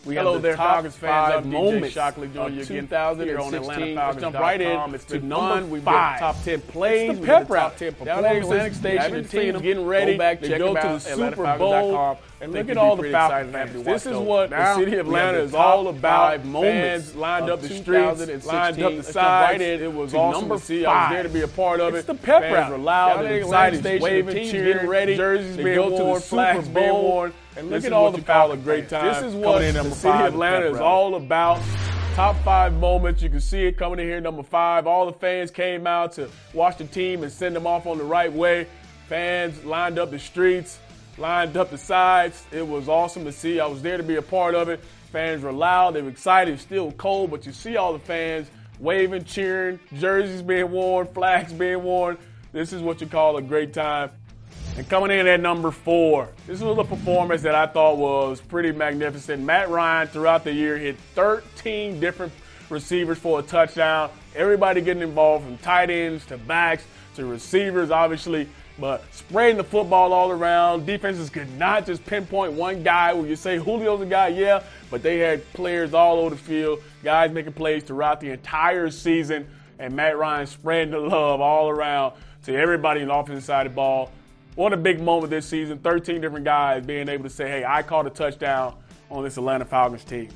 We Hello have the there, top Falcons fans. I'm 5 DJ moments Shockley of joining you again 2016. here on Let's jump right in AtlantaFalcons.com. It's to been number fun. We've 5. got top 10 plays. It's the We've got pep top rally 10 down there in performances. Atlantic Station. The The team's team getting ready go back, to check go them to out, the Super AtlantaFalcons.com, Bowl. and Look look at at all the pretty Falcons excited fans. to This watch is those. what the Now, city of we have Atlanta the is top all about. 5 moments Fans lined of up the streets, 2016. lined up the Let's jump sides. right in It was to awesome number to see. I was 5. there to be a part of it. It's the pep Fans rally. were loud Down and there in excited, Atlantic Station, waving, the team's cheering, getting ready jerseys to being go to worn, the flags Super being Bowl. worn. And This look is at all what the you call a Falcons great fans. time. This is what Coming in the number city 5. of Atlanta pep is rally. all about. Top 5 moments. You can see it coming in here, number 5. All the fans came out to watch the team and send them off on the right way. Fans lined up the streets, lined up the sides. It was awesome to see. I was there to be a part of it. Fans were loud. They were excited. It was still cold, but you see all the fans waving, cheering, jerseys being worn, flags being worn. This is what you call a great time. And coming in at number 4, this was a performance that I thought was pretty magnificent. Matt Ryan, throughout the year, hit 13 different receivers for a touchdown. Everybody getting involved, from tight ends to backs to receivers, obviously. But spraying the football all around. Defenses could not just pinpoint one guy. When you say Julio's a guy, yeah, but they had players all over the field, guys making plays throughout the entire season. And Matt Ryan spraying the love all around to everybody in the offensive side of the ball. What a big moment this season. 13 different guys being able to say, hey, I caught a touchdown on this Atlanta Falcons team.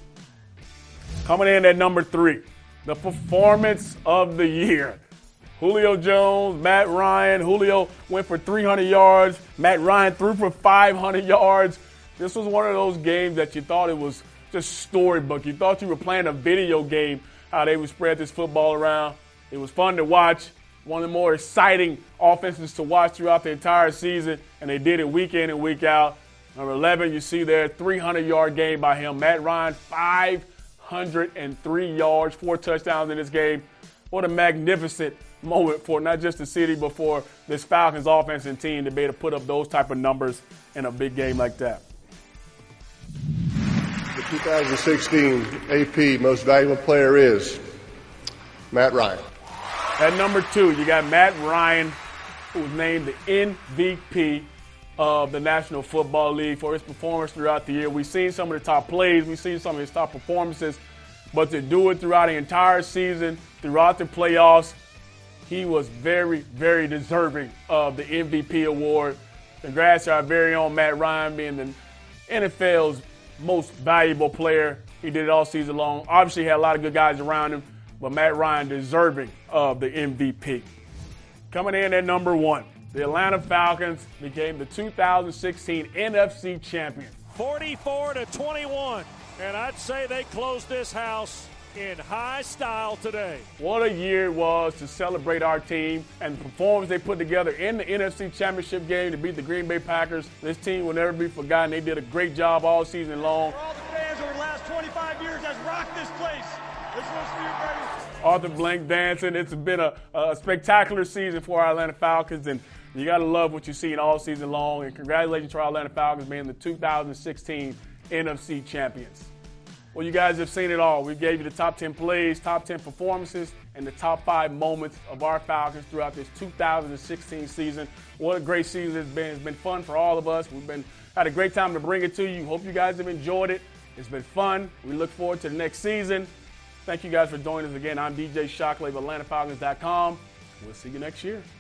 Coming in at number 3, the performance of the year. Julio Jones, Matt Ryan. Julio went for 300 yards. Matt Ryan threw for 500 yards. This was one of those games that you thought it was just storybook. You thought you were playing a video game, how they would spread this football around. It was fun to watch. One of the more exciting offenses to watch throughout the entire season, and they did it week in and week out. Number 11, you see there, 300-yard game by him. Matt Ryan, 503 yards, 4 touchdowns in this game. What a magnificent moment for not just the city, but for this Falcons offense and team to be able to put up those type of numbers in a big game like that. The 2016 AP Most Valuable Player is Matt Ryan. At number 2, you got Matt Ryan, who was named the MVP of the National Football League for his performance throughout the year. We've seen some of the top plays. We've seen some of his top performances. But to do it throughout the entire season, throughout the playoffs, he was very, very deserving of the MVP award. Congrats to our very own Matt Ryan being the NFL's most valuable player. He did it all season long. Obviously, he had a lot of good guys around him, but Matt Ryan deserving of the MVP. Coming in at number 1, the Atlanta Falcons became the 2016 NFC champion. 44-21, and I'd say they closed this house in high style today. What a year it was to celebrate our team and the performance they put together in the NFC Championship game to beat the Green Bay Packers. This team will never be forgotten. They did a great job all season long. For all the fans over the last 25 years that's rocked this place, this one's for you, baby. Arthur Blank dancing. It's been a spectacular season for our Atlanta Falcons, and you got to love what you've seen all season long. And congratulations to our Atlanta Falcons being the 2016 NFC champions. Well, you guys have seen it all. We gave you the top 10 plays, top 10 performances, and the top 5 moments of our Falcons throughout this 2016 season. What a great season it's been. It's been fun for all of us. Had a great time to bring it to you. Hope you guys have enjoyed it. It's been fun. We look forward to the next season. Thank you guys for joining us again. I'm DJ Shockley of AtlantaFalcons.com. We'll see you next year.